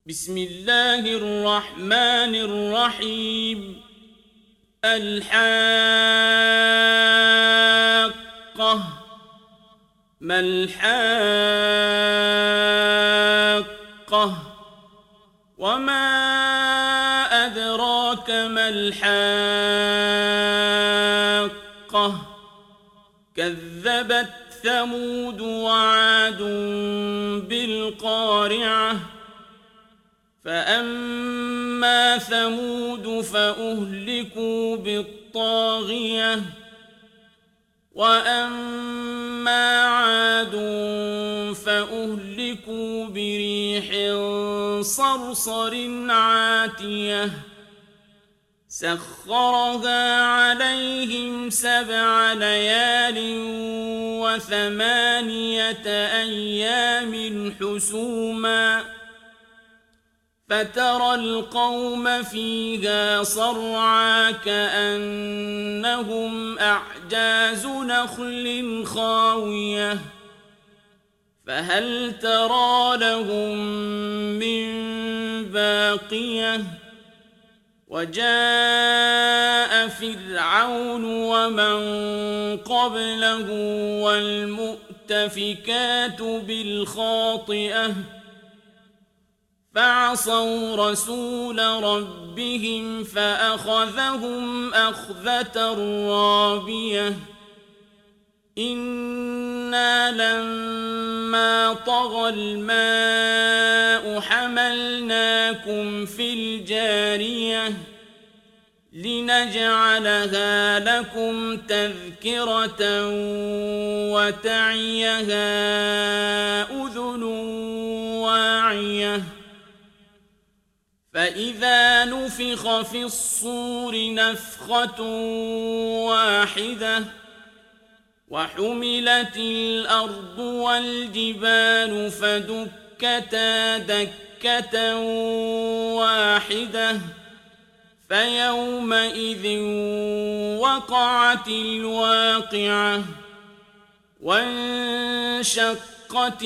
بسم الله الرحمن الرحيم. الحاقة. ما الحاقة؟ وما أدراك ما الحاقة؟ كذبت ثمود وعاد بالقارعة. فأما ثمود فأهلكوا بالطاغية، وأما عاد فأهلكوا بريح صرصر عاتية سخرها عليهم 7 ليال و8 أيام حسوما، فترى القوم فيها صرعى كأنهم أعجاز نخل خاوية، فهل ترى لهم من باقية؟ وجاء فرعون ومن قبله والمؤتفكات بالخاطئة، فعصوا رسول ربهم فأخذهم أخذة رابية. إنا لما طغى الماء حملناكم في الجارية لنجعلها لكم تذكرة وتعيها أذن واعية. فإذا نفخ في الصور نفخة واحدة، وحملت الأرض والجبال فدكتا دكة واحدة، فيومئذ وقعت الواقعة. وانشقت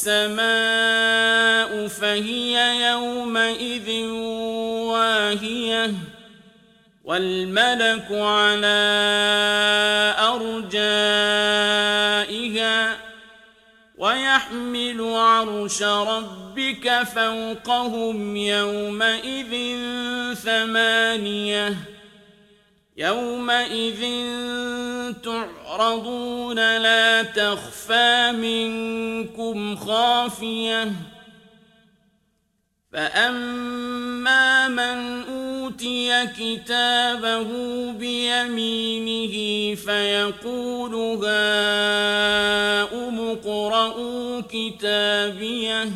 السماء فهي يومئذ واهية، والملك على أرجائها، ويحمل عرش ربك فوقهم يومئذ 8. يومئذ تعرضون لا تخفى منكم خافية. فأما من أوتي كتابه بيمينه فيقول هاؤم اقرءوا كتابيه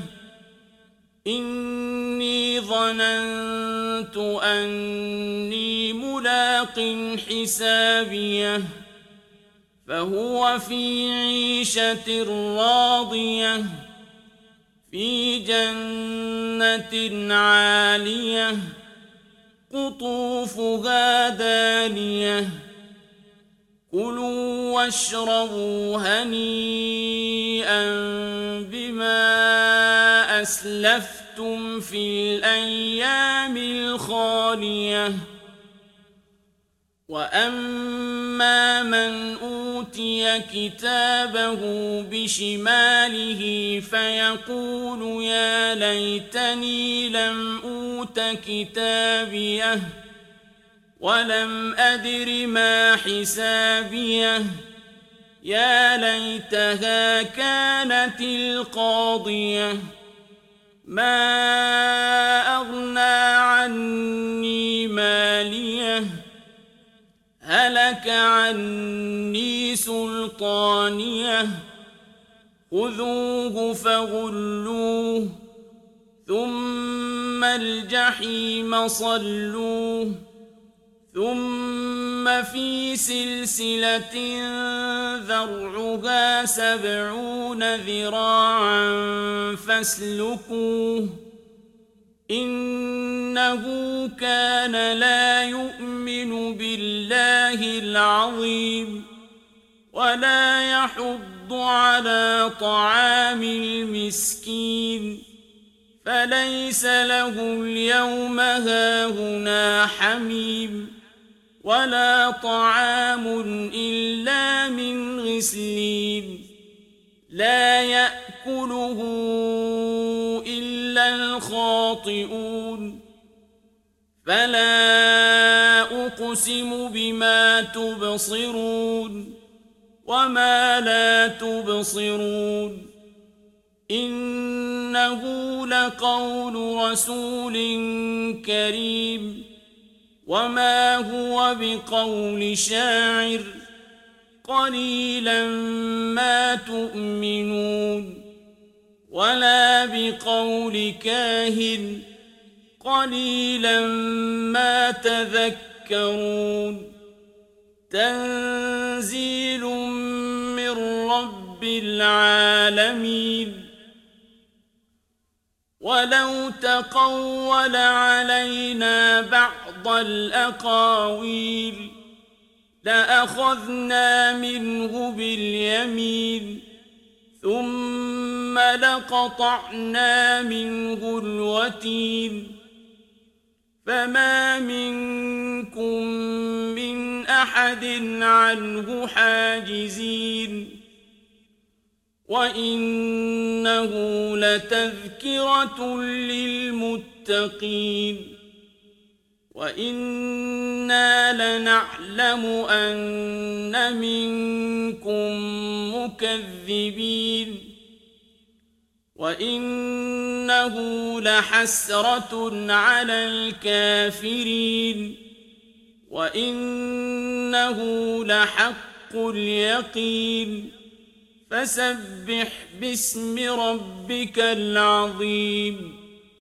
إني ظننت أني ملاق حسابيه، فهو في عيشة راضية في جنة عالية قطوفها دانية. كلوا واشربوا هنيئا بما أسلفتم في الأيام الخالية. وأما من أوتي كتابه بشماله فيقول يا ليتني لم أوت كتابيه ولم أدر ما حسابيه، يا ليتها كانت القاضية، ما أغنى عني ماليه، هلك عني سلطانيه، خذوه فغلوه ثم الجحيم صلوه، ثم في سلسلة ذرعها 70 ذراعا فاسلكوه، إنه كان لا يؤمن بالله العظيم ولا يحض على طعام المسكين، فليس له اليوم هاهنا حميم ولا طعام إلا من غسلين لا يأكله إلا الخاطئون فلا أقسم بما تبصرون وما لا تبصرون إنه لقول رسول كريم وما هو بقول شاعر قليلا ما تؤمنون ولا بقول كاهن قليلا ما تذكرون تنزيل من رب العالمين ولو تقول علينا بعض الأقاويل لأخذنا منه باليمين ثم لقطعنا منه الوتين فما منكم من أحد عنه حاجزين وإنه لتذكرة للمتقين وإنا لنعلم أن منكم مكذبين وإنه لحسرة على الكافرين وإنه لحق اليقين فسبح باسم ربك العظيم